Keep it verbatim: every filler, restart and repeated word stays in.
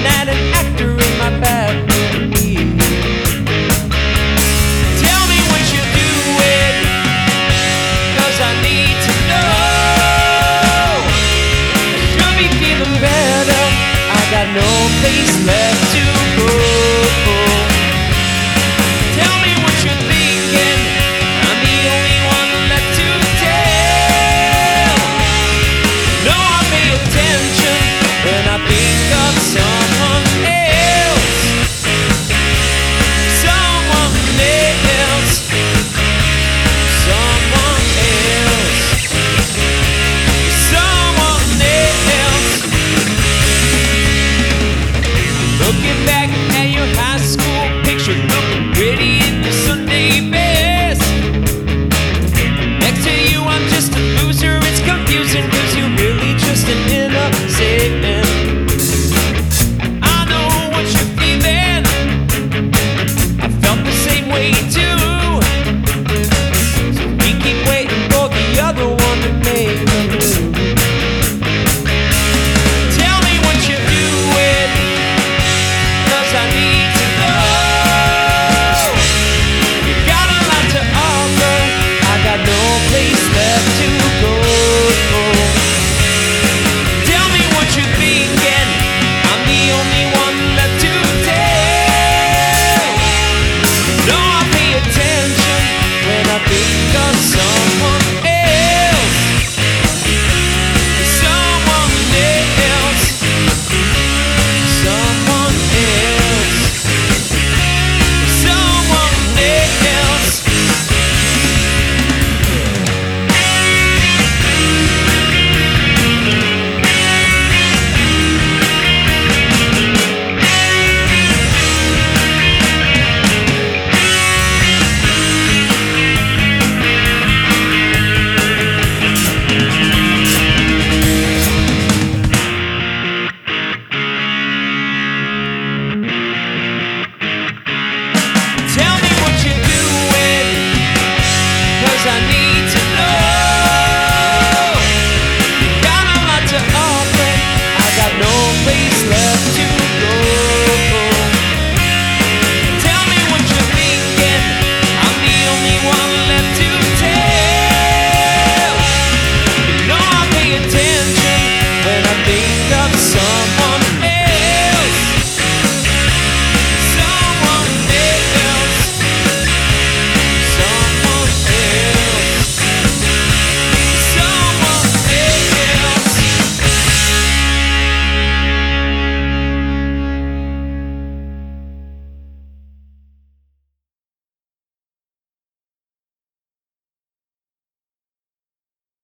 at an actor in my balcony. Tell me what you're doing, 'cause I need to know. Should be feeling better, I got no place left to go. Tell me what you're thinking, I'm the only one left to tell. No, I pay attention when I think of someone else. Someone else. Someone else. Someone else. Looking back at your high school picture, looking pretty